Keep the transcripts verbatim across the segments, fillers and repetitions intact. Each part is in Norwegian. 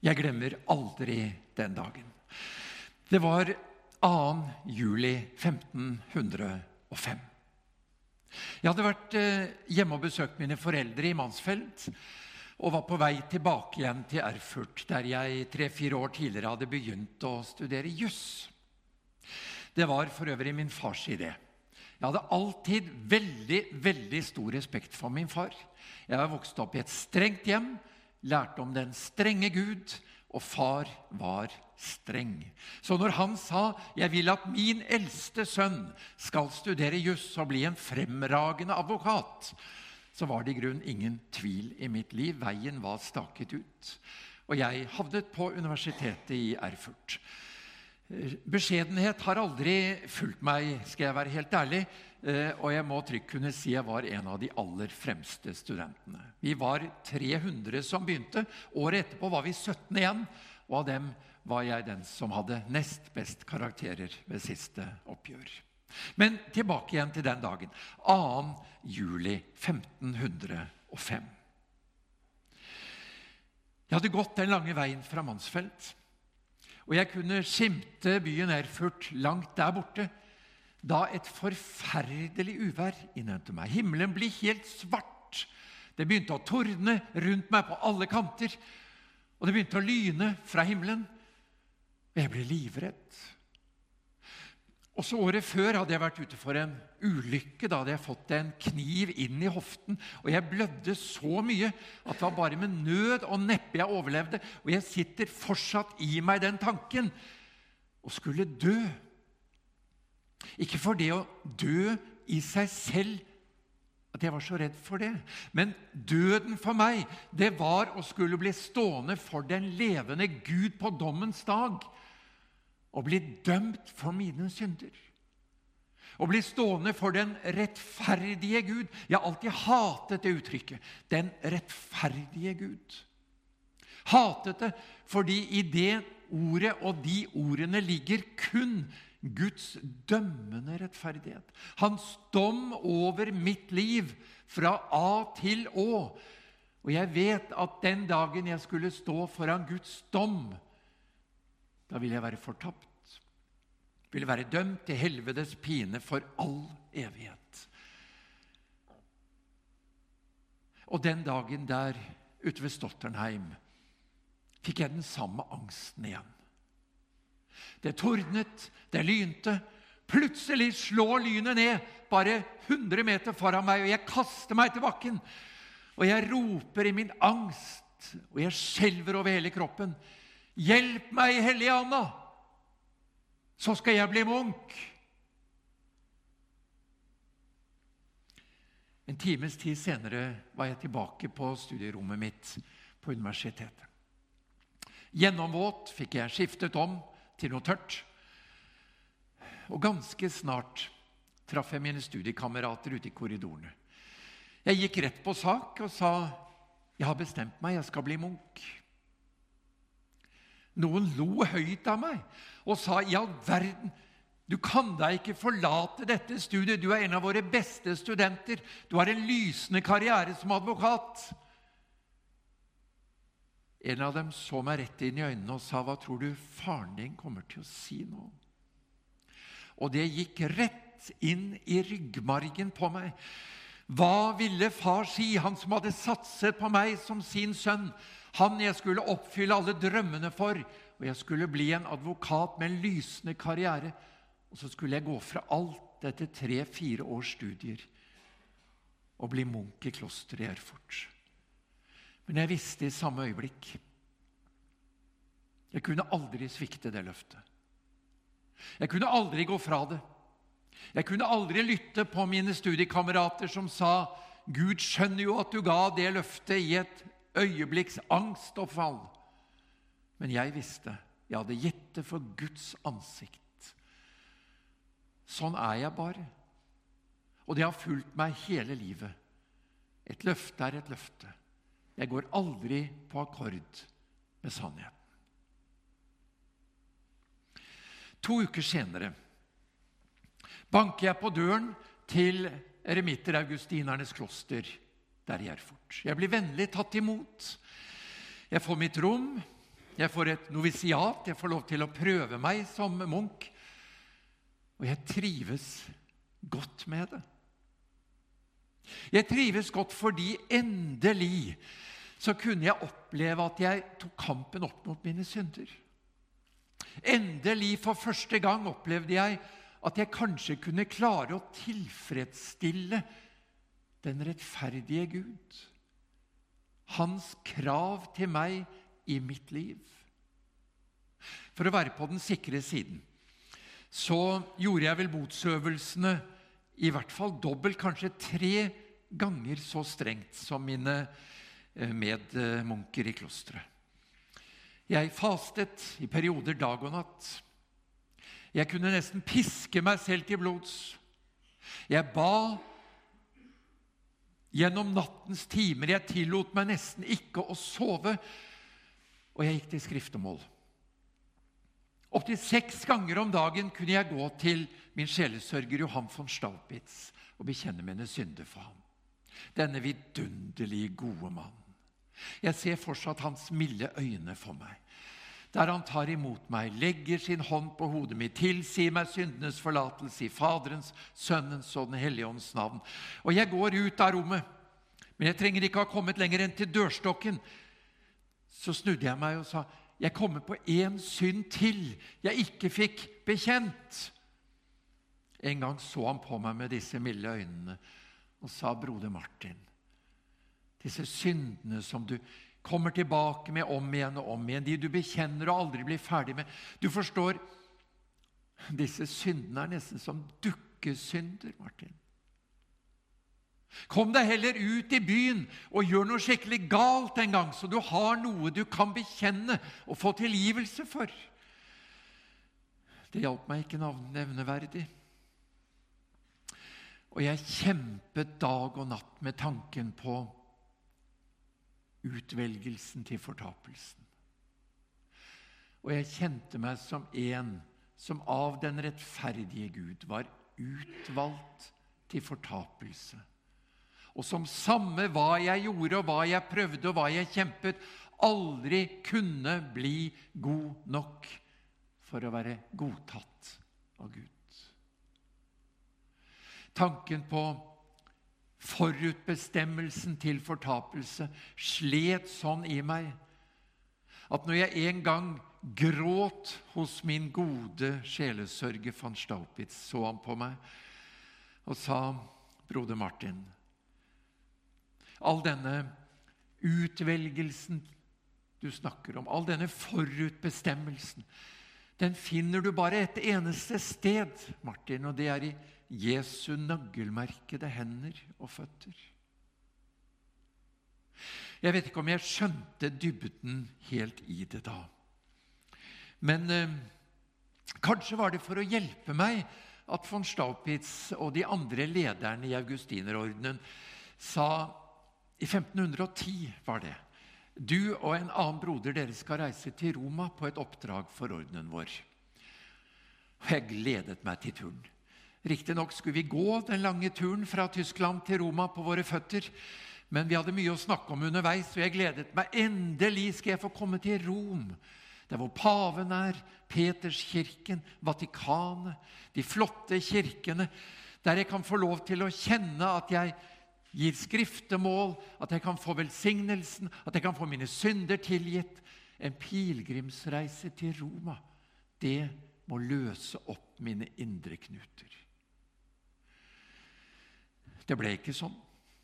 Jeg glemmer aldri den dagen. Det var annen juli femten hundre og fem. Jeg hadde vært hjemme og besøkt mine foreldre i Mansfeld, og var på vei tilbake igjen til Erfurt, der jeg tre-fire år tidligere hadde begynt å studere juss. Det var for øvrig min fars idé. Jeg hadde alltid veldig, veldig stor respekt for min far. Jeg var vokst opp i et strengt hjem, lærte om den strenge Gud, og far var streng. Så når han sa, jeg vil at min eldste sønn skal studere juss og bli en fremragende advokat, så var det i grunn ingen tvil i mitt liv. Veien var staket ut. Og jeg havnet på universitetet i Erfurt. Beskjedenhet har aldri fulgt meg, skal jeg være helt ærlig, og jeg må trygt kunne si jeg var en av de aller fremste studentene. Vi var tre hundre som begynte. Året etterpå var vi sytten igjen, og av dem var jeg den som hadde nest best karakterer ved siste oppgjør. Men tilbake igjen til den dagen, annen juli femten hundre og fem. Jeg hadde gått den lange veien fra Mansfeld, og jeg kunne skimte byen Erfurt langt der borte, da et forferdelig uvær innhentet meg. Himmelen ble helt svart. Det begynte å tordne rundt meg på alle kanter, og det begynte å lyne fra himmelen, og jeg ble livredd. Også året før hadde jeg vært ute for en ulykke. Da hadde jeg fått en kniv inn i hoften, og jeg blødde så mye at det var bare med nød og neppe jeg overlevde. Og jeg sitter fortsatt i meg den tanken å skulle dø. Ikke for det å dø i seg selv, at jeg var så redd for det. Men døden for meg, det var å skulle bli stående for den levende Gud på dommens dag, og bli dømt for mine synder. Og bli stående for den rettferdige Gud. Jeg har alltid hatet det uttrykket. Den rettferdige Gud. Hatet det fordi i det ordet og de ordene ligger kun Guds dømmende rettferdighet. Hans dom over mitt liv fra A til Å. Og jeg vet at den dagen jeg skulle stå foran Guds dom, da vil jeg være fortapt. Vil være dømt til helvetes pine for all evighet. Og den dagen der, ute ved Stolternheim, fikk jeg den samme angsten igjen. Det tordnet, det lynte. Plutselig slår lynet ned, bare hundre meter foran meg, og jeg kaster meg til bakken. Og jeg roper i min angst, og jeg skjelver over hele kroppen. Hjelp meg, Hellige Anna, så skal jeg bli munk. En times tid senere var jeg tilbake på studierommet mitt på universitetet. Gjennomvåt fikk jeg skiftet om til noe tørt. Og ganske snart traff jeg mine studiekamerater ute i korridorene. Jeg gikk rett på sak og sa, jeg har bestemt meg, jeg skal bli munk. Noen lo høyt av meg og sa, i all verden, du kan da ikke forlate dette studiet, du er en av våre beste studenter, du har en lysende karriere som advokat. En av dem så meg rett inn i øynene og sa, hva tror du faren din kommer til å si nå? Og det gikk rett inn i ryggmargen på meg. Hva ville far si, han som hadde satset på meg som sin sønn? Han jeg skulle oppfylle alle drømmene for, og jeg skulle bli en advokat med en lysende karriere. Og så skulle jeg gå fra alt etter tre-fire års studier og bli munk i klosteret i Erfurt. Men jeg visste i samme øyeblikk, jeg kunne aldri svikte det løftet. Jeg kunne aldri gå fra det. Jeg kunne aldri lytte på mine studiekamerater som sa, Gud skjønner jo at du ga det løftet i et øyeblikks angst og fall. Men jeg visste, jeg hadde gitt det for Guds ansikt. Sånn er jeg bare. Og det har fulgt meg hele livet. Et løfte er et løfte. Jeg går aldri på akkord med sannheten. To uker senere banker jeg på døren til eremitter Augustinernes kloster der i Erfurt. Jeg blir vennlig tatt imot. Jeg får mitt rom, Jeg får et novisiat, jeg får lov til å prøve meg som munk, og jeg trives godt med det. Jeg trives godt fordi endelig så kunne jeg oppleve at jeg tok kampen opp mot mine synder. Endelig for første gang opplevde jeg at jeg kanskje kunne klare å tilfredsstille den rettferdige Gud. Hans krav til meg i mitt liv. For å være på den sikre siden, så gjorde jeg vel botsøvelsene i hvert fall dobbelt, kanskje tre ganger så strengt som mine medmunker i klosteret. Jeg fastet i perioder dag og natt. Jeg kunne nesten piske meg selv til blods. Jeg ba gjennom nattens timer. Jeg tillot meg nesten ikke å sove, og jeg gikk til skriftemål. Opp til seks ganger om dagen kunne jeg gå til min sjelesørger Johan von Staupitz og bekjenne mine synder for ham. Denne vidunderlige gode mann. Jeg ser fortsatt hans milde øyne for meg, der han tar imot meg, legger sin hånd på hodet mitt, tilsier meg syndenes forlatelse i Faderens, Sønnens og Den hellige ånds navn. Og jeg går ut av rommet, men jeg trenger ikke ha kommet lenger enn til dørstokken. Så snudde jeg meg og sa, jeg kommer på en synd til jeg ikke fikk bekjent. En gang så han på meg med disse milde øynene og sa, broder Martin, disse syndene som du kommer tilbake med om igjen og om igjen, de du bekjenner og aldri blir ferdig med. Du forstår, disse syndene er nesten som dukkesynder, Martin. Kom deg heller ut i byen og gjør noe skikkelig galt en gang, så du har noe du kan bekjenne og få tilgivelse for. Det hjalp meg ikke nevneverdig. Og jeg kjempet dag og natt med tanken på utvelgelsen til fortapelsen. Og jeg kjente meg som en som av den rettferdige Gud var utvalgt til fortapelse. Og som samme hva jeg gjorde og hva jeg prøvde og hva jeg kjempet, aldri kunne bli god nok for å være godtatt av Gud. Tanken på forutbestemmelsen til fortapelse slet sånn i meg at når jeg en gang gråt hos min gode sjelesørger von Staupitz, så han på meg og sa, broder Martin, all denne utvelgelsen du snakker om, all denne forutbestemmelsen, den finner du bare et eneste sted, Martin, og det er i Jesu nøggelmerkede hender og føtter. Jeg vet ikke om jeg skjønte dybden helt i det da. Men eh, kanskje var det for å hjelpe meg at von Staupitz og de andre lederne i Augustinerordenen sa, i femten hundre og ti var det, du og en annen broder, dere skal reise til Roma på et oppdrag for ordenen vår. Og jeg gledet meg til turen. Riktig nok skulle vi gå den lange turen fra Tyskland til Roma på våre føtter, men vi hadde mye å snakke om underveis, og jeg gledet meg. Endelig skal jeg få komme til Rom, der hvor paven er, Peterskirken, Vatikanet, de flotte kirkene, der jeg kan få lov til å kjenne at jeg gir skriftemål, at jeg kan få velsignelsen, at jeg kan få mine synder tilgitt. En pilgrimsreise til Roma, det må løse opp mine indre knuter. Det ble ikke sånn.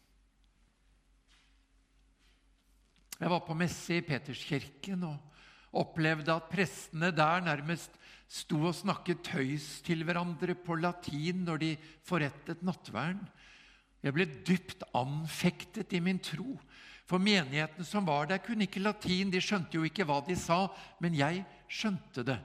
Jeg var på messe i Peterskirken og opplevde at prestene der nærmest sto og snakket tøys til hverandre på latin når de forrettet nattverden. Jeg ble dypt anfektet i min tro, for menigheten som var der kunne ikke latin, de skjønte jo ikke hva de sa, men jeg skjønte det.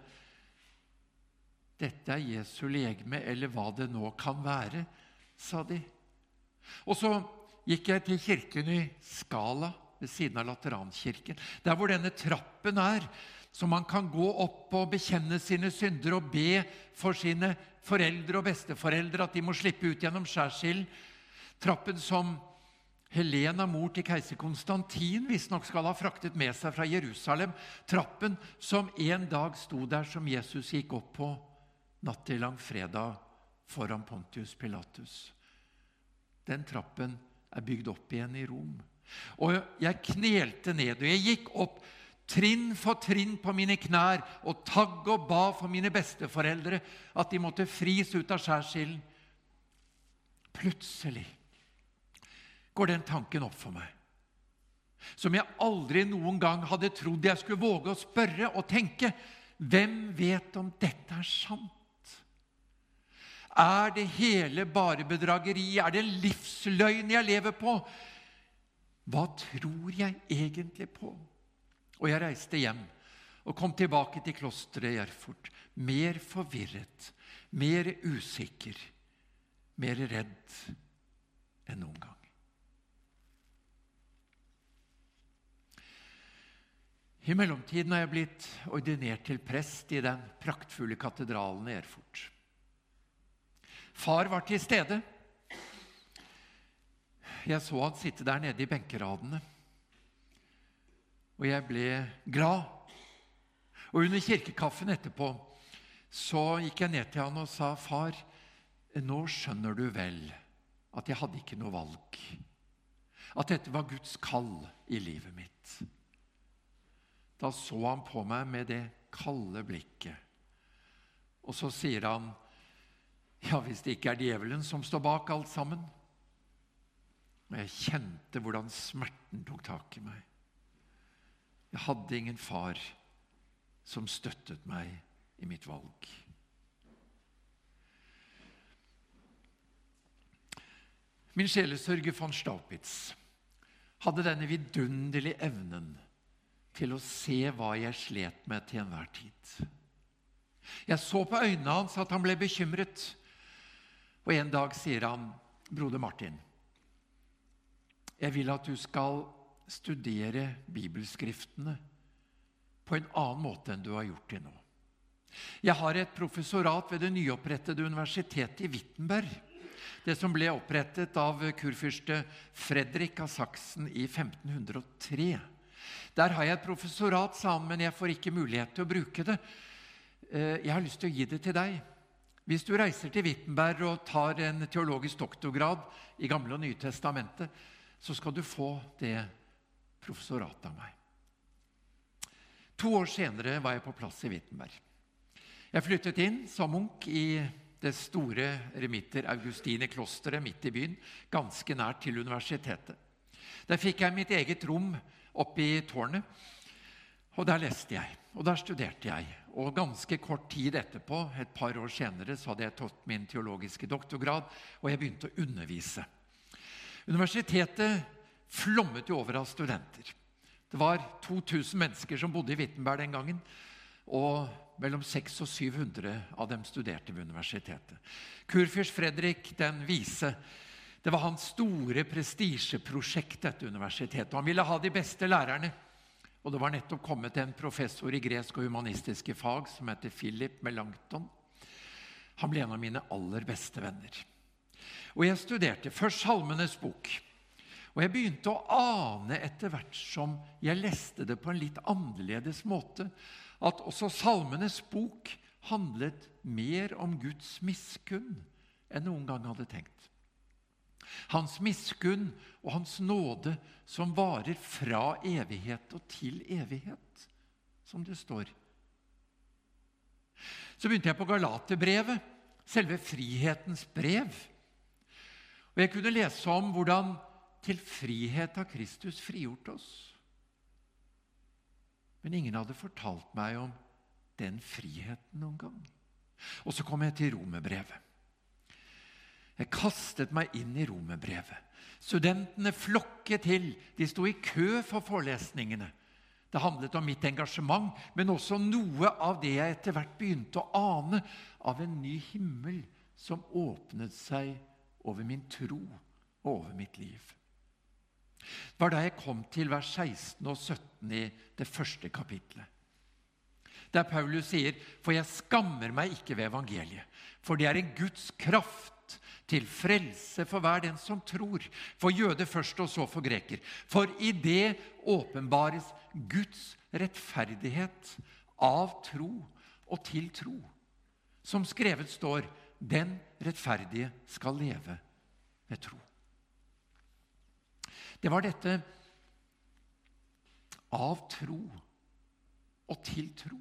Dette er Jesu legeme, eller hva det nå kan være, sa de. Og så gikk jeg til kirken i Skala, ved siden av Laterankirken, der hvor denne trappen er, så man kan gå opp og bekjenne sine synder og be for sine foreldre og besteforeldre at de må slippe ut gjennom skjærsilden. Trappen som Helena, mor til keiser Konstantin, visstnok skal ha fraktet med seg fra Jerusalem trappen som en dag sto der som Jesus gikk opp på natt til langfredag foran Pontius Pilatus. Den trappen er bygd opp igjen i Rom. Og jeg knelte ned, og jeg gikk opp trinn for trinn på mine knær og tagg og ba for mine besteforeldre at de måtte fris ut av skjærsilden. Plutselig går den tanken opp for meg, som jeg aldri noen gang hadde trodd jeg skulle våge å spørre og tenke. Hvem vet om dette er sant? Er det hele bare bedrageri? Er det livsløgn jeg lever på? Hva tror jeg egentlig på? Og jeg reiste hjem og kom tilbake til klosteret i Erfurt, mer forvirret, mer usikker, mer redd enn noen gang. I mellomtiden har jeg blitt ordinert til prest i den praktfulle katedralen i Erfurt. Far var til stede. Jeg så han sitte der nede i benkeradene, og jeg ble glad. Og under kirkekaffen etterpå så gikk jeg ned til han og sa, far, nå skjønner du vel at jeg hadde ikke noe valg. At dette var Guds kall i livet mitt. Da så han på meg med det kalde blikket. Og så sier han, ja, hvis det ikke er djevelen som står bak alt sammen. Og jeg kjente hvordan smerten tok tak i meg. Jeg hadde ingen far som støttet meg i mitt valg. Min sjelesørger von Staupitz hadde denne vidunderlige evnen til å se hva jeg slet med til enhver tid. Jeg så på øynene hans at han ble bekymret, og en dag sier han, broder Martin, jeg vil at du skal studere bibelskriftene på en annen måte enn du har gjort til nå. Jeg har et professorat ved det nyopprettede universitetet i Wittenberg, det som ble opprettet av kurfyrste Fredrik av Saksen i femten hundre og tre. Der har jeg et professorat, sa han, men jeg får ikke mulighet til å bruke det. Jeg har lyst til å gi det til deg. Hvis du reiser til Wittenberg og tar en teologisk doktorgrad i Gamle og Nye Testamentet, så skal du få det professoratet av meg. To år senere var jeg på plass i Wittenberg. Jeg flyttet inn som munk i det store remitter Augustine-klosteret midt i byen, ganske nært til universitetet. Der fikk jeg mitt eget rom oppe i tårnet, og der leste jeg, og der studerte jeg. Og ganske kort tid etterpå, et par år senere, så hadde jeg tatt min teologiske doktorgrad, og jeg begynte å undervise. Universitetet flommet jo over av studenter. Det var to tusen mennesker som bodde i Wittenberg den gangen, og mellom seks og syv hundre av dem studerte ved universitetet. Kurfyrst Fredrik den vise, det var hans store prestisjeprosjekt, dette universitetet. Han ville ha de beste lærerne, og det var nettopp kommet en professor i gresk og humanistiske fag som heter Philip Melanchthon. Han ble en av mine aller beste venner. Og jeg studerte først Salmenes bok, og jeg begynte å ane etter hvert som jeg leste det på en litt annerledes måte, at også Salmenes bok handlet mer om Guds miskunn enn noen gang hadde tenkt. Hans miskunn og hans nåde som varer fra evighet og til evighet, som det står. Så begynte jeg på Galaterbrevet, selve frihetens brev. Og jeg kunne lese om hvordan til frihet har Kristus frigjort oss. Men ingen hadde fortalt meg om den friheten noen gang. Og så kom jeg til Romerbrevet. Jeg kastet meg inn i Romerbrevet. Studentene flokket til. De sto i kø for forelesningene. Det handlet om mitt engasjement, men også noe av det jeg etter hvert begynte å ane av en ny himmel som åpnet seg over min tro og over mitt liv. Det var da jeg kom til vers seksten og sytten i det første kapitlet. Der Paulus sier, for jeg skammer meg ikke ved evangeliet, for det er en Guds kraft til frelse for hver den som tror, for jøde først og så for greker. For i det åpenbares Guds rettferdighet av tro og til tro. Som skrevet står, den rettferdige skal leve ved tro. Det var dette av tro og til tro.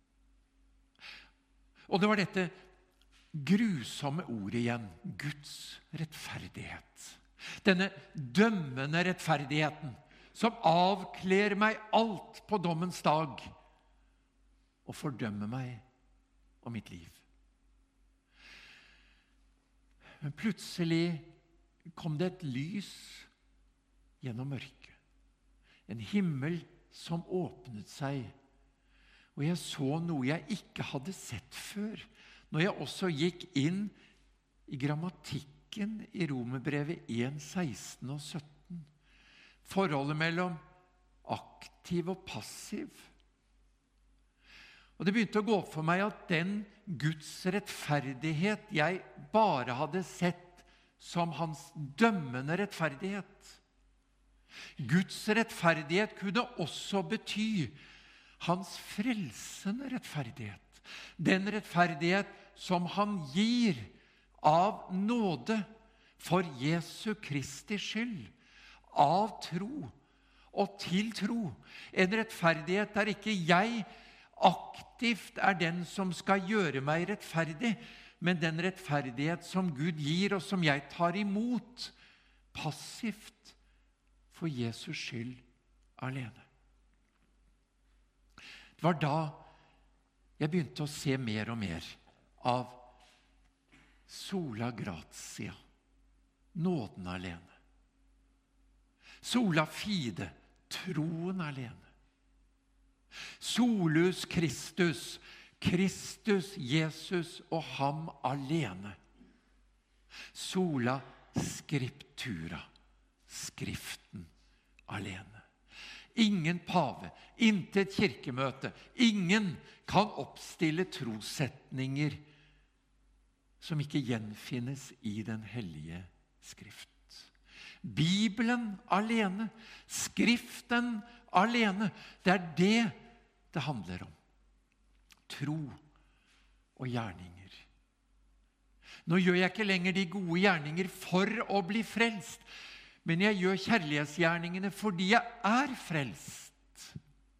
Og det var dette grusomme ordet igjen, Guds rettferdighet. Denne dømmende rettferdigheten som avkler meg alt på dommens dag og fordømmer meg og mitt liv. Men plutselig kom det et lys gjennom mørket. En himmel som åpnet seg, og jeg så noe jeg ikke hadde sett før, når jeg også gikk inn i grammatikken i Romerbrevet en, seksten og sytten. Forholdet mellom aktiv og passiv. Og det begynte å gå opp for meg at den Guds rettferdighet jeg bare hadde sett som hans dømmende rettferdighet. Guds rettferdighet kunne også bety hans frelsende rettferdighet. Den rettferdighet som han gir av nåde for Jesu Kristi skyld, av tro og til tro. En rettferdighet der ikke jeg aktivt er den som skal gjøre meg rettferdig, men den rettferdighet som Gud gir og som jeg tar imot passivt for Jesus skyld alene. Det var da jeg begynte å se mer og mer av sola gratia, nåden alene. Sola fide, troen alene. Solus Kristus, Kristus, Jesus og ham alene. Sola scriptura, skriften alene. Ingen pave, intet kirkemøte, ingen kan oppstille trossetninger som ikke gjenfinnes i den hellige skrift. Bibelen alene, skriften alene, det er det det handler om. Tro og gjerninger. Nå gjør jeg ikke lenger de gode gjerninger for å bli frelst, men jeg gjør kjærlighetsgjerningene fordi jeg er frelst.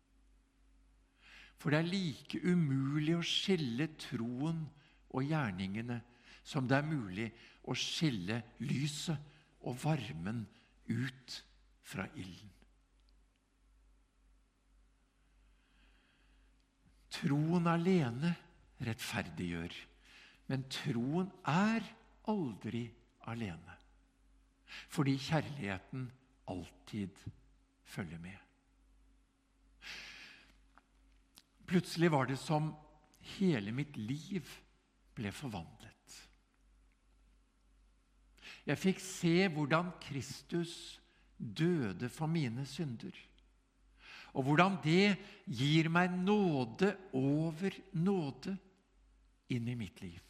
For det er like umulig å skille troen og gjerningene som det er mulig å skille lyset og varmen ut fra ilden. Troen alene rettferdiggjør, men troen er aldri alene. Fordi kjærligheten alltid følger med. Plutselig var det som hele mitt liv ble forvandlet. Jeg fikk se hvordan Kristus døde for mine synder, og hvordan det gir meg nåde over nåde inn i mitt liv.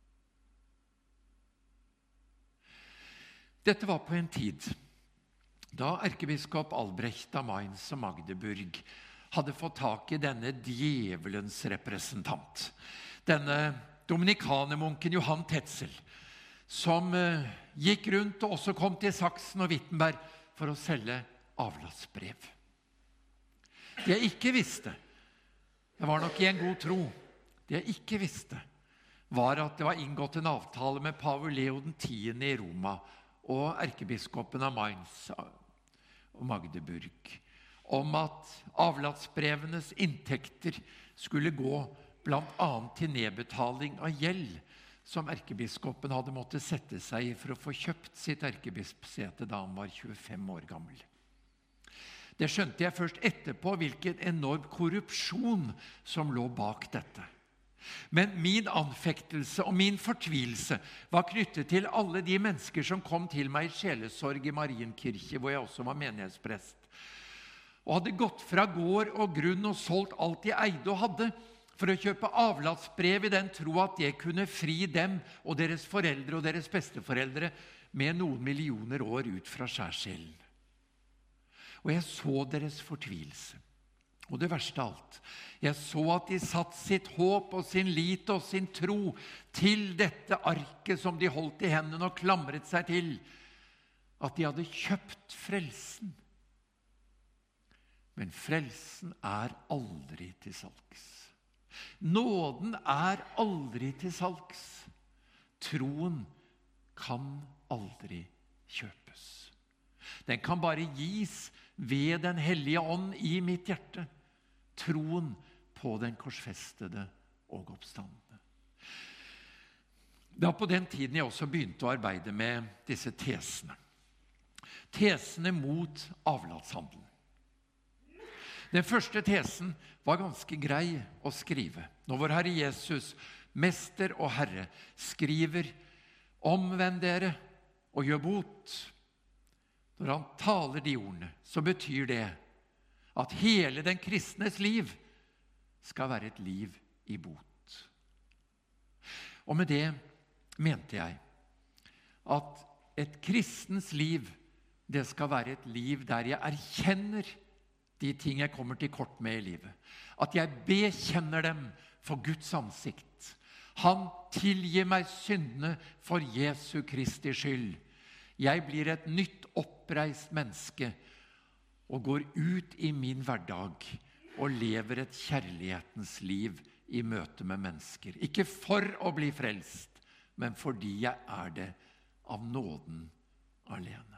Dette var på en tid da erkebiskop Albrecht av Mainz og Magdeburg hadde fått tak i denne djevelens representant, denne dominikanermunken Johan Tetzel, som eh, gikk rundt og også kom til Saksen og Wittenberg for å selge avlatsbrev. Det jeg ikke visste, jeg var nok i en god tro, det jeg ikke visste, var at det var inngått en avtale med pave Leo den tiende i Roma og erkebiskopen av Mainz og Magdeburg, om at avlatsbrevenes inntekter skulle gå blant annet til nedbetaling av gjeld som erkebiskopen hadde måttet sette seg i for å få kjøpt sitt erkebispsete da han var tjuefem år gammel. Det skjønte jeg først etterpå, hvilken enorm korrupsjon som lå bak dette. Men min anfektelse og min fortvilelse var knyttet til alle de mennesker som kom til meg i sjelesorg i Marienkirke, hvor jeg også var menighetsprest, og hadde gått fra gård og grunn og solgt alt de eide og hadde, for å kjøpe avlatsbrev i den tro at det kunne fri dem og deres foreldre og deres besteforeldre med noen millioner år ut fra skjærsilden. Og jeg så deres fortvilelse. Og det verste av alt, jeg så at de satt sitt håp og sin lit og sin tro til dette arket som de holdt i hendene og klamret seg til, at de hadde kjøpt frelsen. Men frelsen er aldri til salgs. Nåden er aldri til salgs. Troen kan aldri kjøpes. Den kan bare gis ved den hellige ånd i mitt hjerte. Troen på den korsfestede og oppstandende. Det var på den tiden jeg også begynte å arbeide med disse tesene. Tesene mot avlatshandelen. Den første tesen var ganske grei å skrive. Når vår Herre Jesus, Mester og Herre, skriver «Omvend dere og gjør bot». Når han taler de ordene, så betyr det at hele den kristnes liv skal være et liv i bot. Og med det mente jeg at et kristens liv, det skal være et liv der jeg erkjenner de ting jeg kommer til kort med i livet. At jeg bekjenner dem for Guds ansikt. Han tilgir meg syndene for Jesu Kristi skyld. Jeg blir et nytt oppreist menneske og går ut i min hverdag og lever et kjærlighetens liv i møte med mennesker. Ikke for å bli frelst, men fordi jeg er det av nåden alene.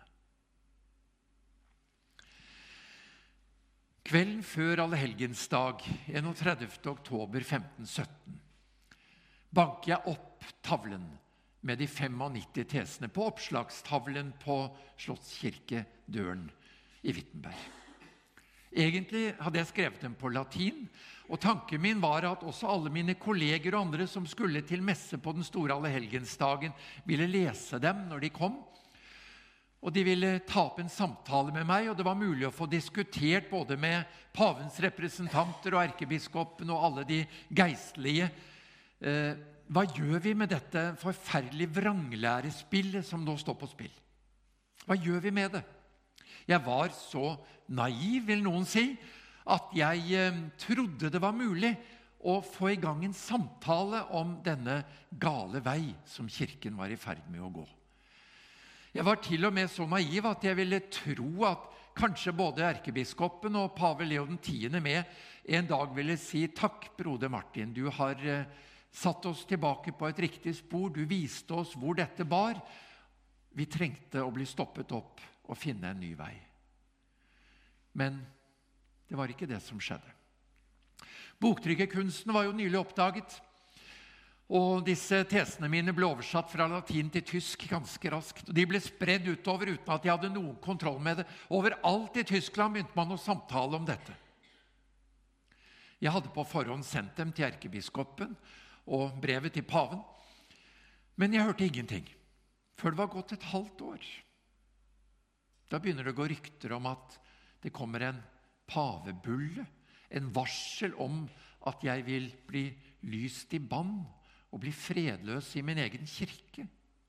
Kvelden før Allehelgensdag, enogtredivte oktober femten sytten, banker jeg opp tavlen med de nittifem tesene på oppslagstavlen på Slottskirkedøren i Wittenberg. Egentlig hadde jeg skrevet dem på latin, og tanken min var at også alle mine kolleger og andre som skulle til messe på den store Allehelgensdagen ville lese dem når de kom. Og de ville ta opp en samtale med meg, og det var mulig å få diskutert både med pavens representanter og erkebiskopen og alle de geistlige. Eh, hva gjør vi med dette forferdelige vranglærespillet som nå står på spill? Hva gjør vi med det? Jeg var så naiv, vil noen si, at jeg eh, trodde det var mulig å få i gang en samtale om denne gale vei som kirken var i ferd med å gå. Jeg var til og med så naiv at jeg ville tro at kanskje både erkebiskopen og pave Leo den tiende med en dag ville si «Takk, broder Martin, du har eh, satt oss tilbake på et riktig spor, du viste oss hvor dette bar. Vi trengte å bli stoppet opp og finne en ny vei». Men det var ikke det som skjedde. Boktrykkerkunsten var jo nylig oppdaget, og disse tesene mine ble oversatt fra latin til tysk ganske raskt. De ble spredd utover uten at jeg hadde noen kontroll med det. Overalt i Tyskland begynte man å samtale om dette. Jeg hadde på forhånd sendt dem til erkebiskopen og brevet til paven, men jeg hørte ingenting før det var gått et halvt år. Da begynner det å gå rykter om at det kommer en pavebulle, en varsel om at jeg vil bli lyst i bann og bli fredløs i min egen kirke.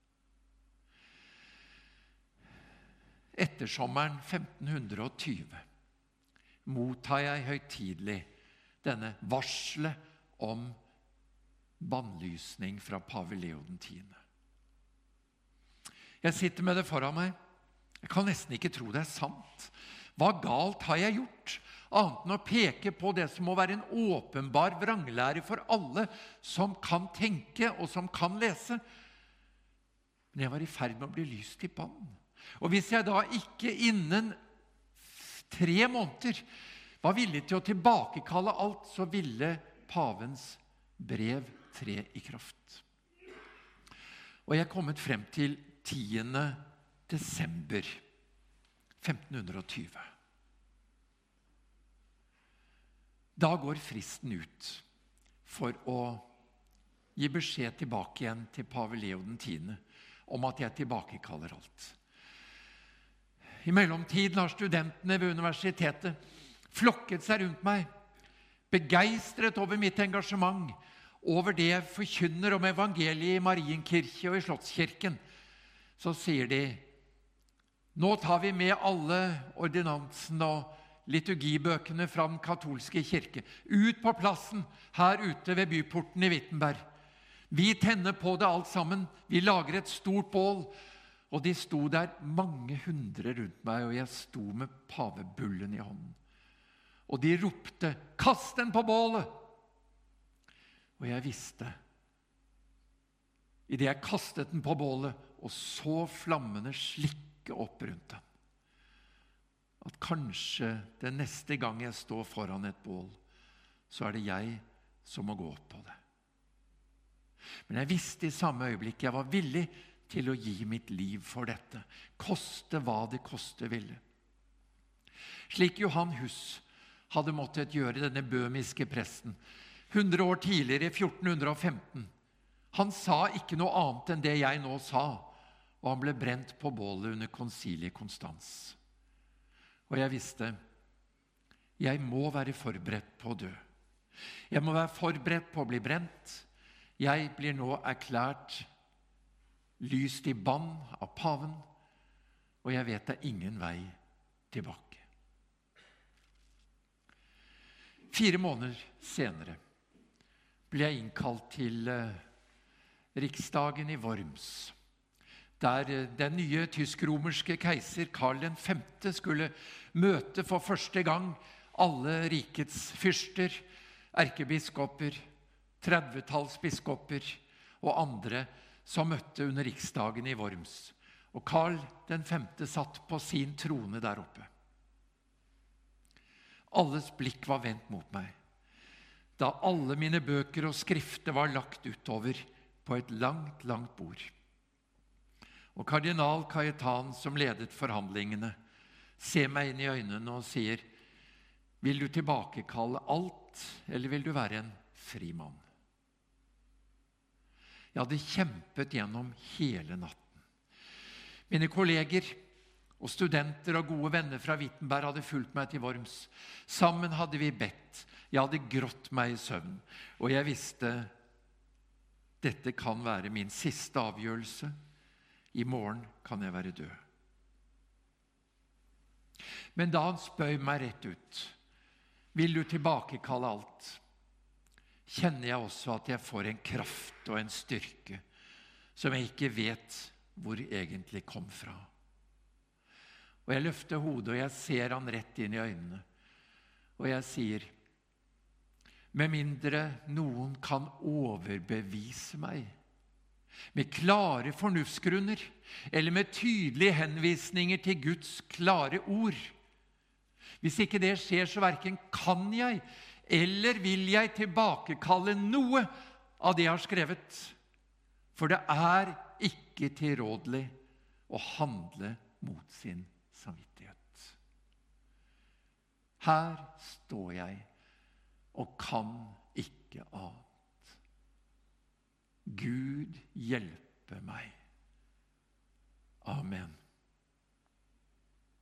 Etter sommeren femten tjue mottar jeg høytidelig denne varslet om bannlysning fra pave Leo den tiende. Jeg sitter med det foran meg. Jeg kan nesten ikke tro det er sant. Hva galt har jeg gjort? Annet enn å peke på det som må være en åpenbar vranglære for alle som kan tenke og som kan lese. Men jeg var i ferd med å bli lyst i bann. Og hvis jeg da ikke innen tre måneder var villig til å tilbakekalle alt, så ville pavens brev tre i kraft. Og jeg er kommet frem til tiende desember femten tjue. Da går fristen ut for å gi beskjed tilbake igjen til pave Leo den tiende om at jeg tilbakekaller alt. I mellomtiden har studentene ved universitetet flokket seg rundt meg begeistret over mitt engasjement, over det jeg forkynner om evangeliet i Marienkirke og i Slottskirken, så sier de, nå tar vi med alle ordinansen og liturgibøkene fra den katolske kirke, ut på plassen her ute ved byporten i Wittenberg. Vi tenner på det alt sammen, vi lager et stort bål, og de sto der mange hundre rundt meg, og jeg sto med pavebullen i hånden. Og de ropte, kast den på bålet! Og jeg visste, i det jeg kastet den på bålet, og så flammene slikke opp rundt den, at kanskje den neste gang jeg står foran et bål, så er det jeg som må gå opp på det. Men jeg visste i samme øyeblikk jeg var villig til å gi mitt liv for dette, koste hva det koste ville. Slik Johan Hus hadde måttet gjøre, denne bøhmiske presten, hundre år tidligere, i fjorten femten. Han sa ikke noe annet enn det jeg nå sa, og han ble brent på bålet under konsiliet Konstans. Og jeg visste, jeg må være forberedt på å dø. Jeg må være forberedt på å bli brent. Jeg blir nå erklært lyst i bann av paven, og jeg vet det er ingen vei tilbake. Fire måneder senere ble jeg innkalt til eh, riksdagen i Worms, der eh, den nye tysk-romerske keiser Karl den femte skulle møte for første gang alle rikets fyrster, erkebiskoper, tredvetalls biskoper og andre som møtte under riksdagen i Worms. Og Karl den femte satt på sin trone der oppe. Alles blikk var vendt mot meg, da alle mine bøker og skrifter var lagt utover på et langt, langt bord. Og kardinal Cajetan, som ledet forhandlingene, ser meg inn i øynene og sier, vil du tilbakekalle alt, eller vil du være en fri mann? Jeg hadde kjempet gjennom hele natten. Mine kolleger og studenter og gode venner fra Wittenberg hadde fulgt meg til Worms. Sammen hadde vi bedt. Jeg hadde grått meg i søvn, og jeg visste, dette kan være min siste avgjørelse. I morgen kan jeg være død. Men da han spøy meg rett ut, vil du tilbakekalle alt? Kjenner jeg også at jeg får en kraft og en styrke som jeg ikke vet hvor egentlig kom fra. Og jeg løfter hodet, og jeg ser han rett inn i øynene. Og jeg sier, med mindre noen kan overbevise meg, med klare fornuftsgrunner, eller med tydelige henvisninger til Guds klare ord. Hvis ikke det skjer, så hverken kan jeg, eller vil jeg tilbakekalle noe av det jeg har skrevet. For det er ikke tilrådelig å handle mot sin samvittighet. Her står jeg og kan ikke annet. Gud hjelpe meg. Amen.